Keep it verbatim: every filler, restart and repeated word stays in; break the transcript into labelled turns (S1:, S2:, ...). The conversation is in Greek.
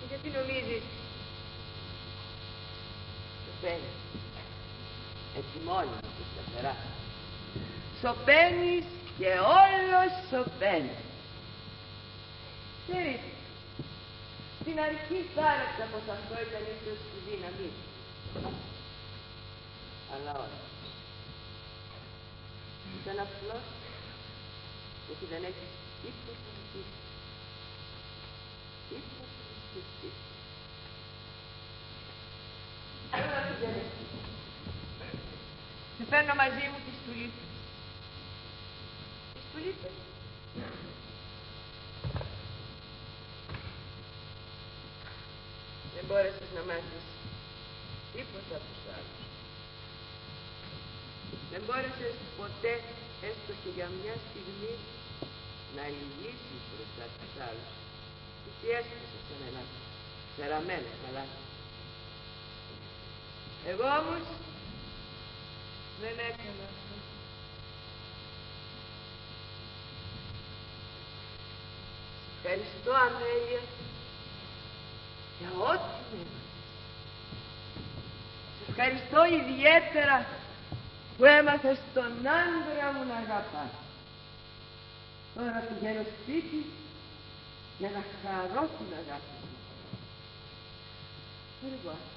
S1: Γιατί νομίζεις? Σωπαίνεις. Έτσι μόνος του σταθερά. Σωπαίνεις και όλος σωπαίνεις. Ξέρεις, στην αρχή θα άραξα πως αυτό ήταν ίσως η δύναμή σου. Αλλά όχι. Ήταν απλώς γιατί δεν έχεις τίποτα να πεις. Τίποτα να πεις. Τώρα πήγαινε. Σε φέρνω μαζί μου τις τουλίπες. Τις τουλίπες. Δεν μπόρεσες να μάθεις τίποτα από τους άλλους. Δεν μπόρεσες ποτέ, έστω και για μια στιγμή, να λυγίσεις μπροστά στους άλλους. Γιατί έσπασες τον ελάφι, σεραμένο καλά. Εγώ όμως δεν έκανα αυτό. Ευχαριστώ, Αμέλεια, για ό,τι με έμαθες. Σε ευχαριστώ ιδιαίτερα που έμαθες τον άντρα μου να αγαπάς. Τώρα πηγαίνω σπίτι για να χαρώ την αγάπη μου. Au revoir.